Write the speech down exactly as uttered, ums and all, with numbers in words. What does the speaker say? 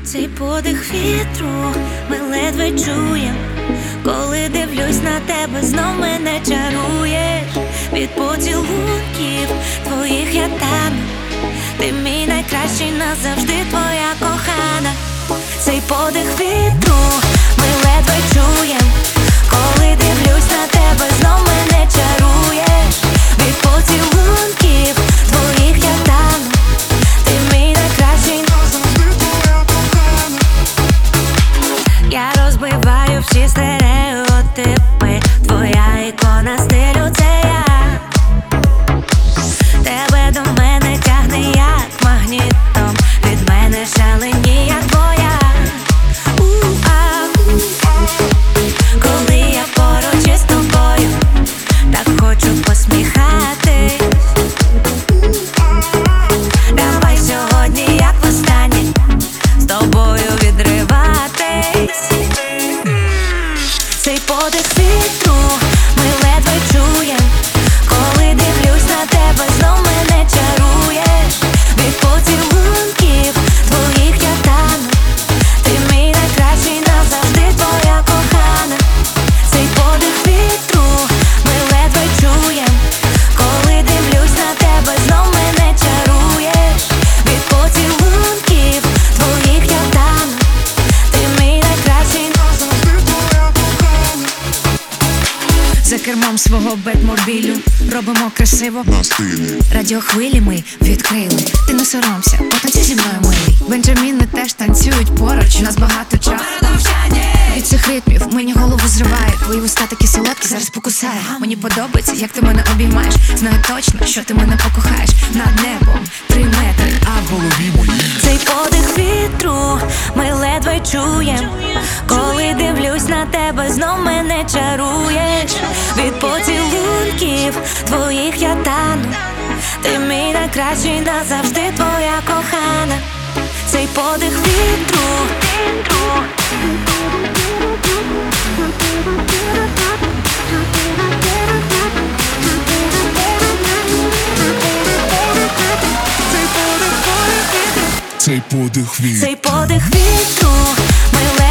Цей подих вітру ми ледве чуєм. Коли дивлюсь на тебе, знов мене чаруєш. Від поцілунків твоїх я тану. Ти мій найкращий, назавжди твоя кохана. Цей подих вітру ми ледве чуєм. Коли дивлюсь на тебе, знов мене чаруєш. Від поцілунків твоїх я тану. Ти мій найкращий, назавжди твоя кохана. Я розбиваю всі стереотипи. Твоя ікона стилю — це я. Тебе до мене тягне як магнітом. Від мене шалені, як твоя. У-а. Коли я поруч із тобою, так хочу посміхатись. Давай сьогодні, як востаннє, з тобою відриватись. Цей подих вітру ми ледве чуєм. Коли дивлюсь на тебе, знов мене чаруєш. Від поцілунків твоїх я тану. Ти мій найкращий, назавжди твоя кохана. Цей подих вітру ми ледве чуєм. Коли дивлюсь на тебе, знов мене чаруєш. Від поцілунків твоїх я тану. Ти мій найкращий, назавжди твоя кохана. За кермом свого бетмобілю робимо красиво на стилі. Радіохвилі ми відкрили. Ти не соромся, потанцюй зі мною, милий. Бенджаміни теж танцюють поруч, у нас багато часу. Від цих ритмів мені голову зриває. Твої вуста такі солодкі, зараз покусаю. Мені подобається, як ти мене обіймаєш. Знаю точно, що ти мене покохаєш. Над небом три метри, а в голові моїй. Цей подих вітру ми ледве чуєм. Коли дивлюсь на тебе, знов мене чаруєш. Від поцілунків твоїх я тану. Ти мій найкращий, назавжди твоя кохана. Цей подих вітру. Цей подих вітру. Цей подих вітру ми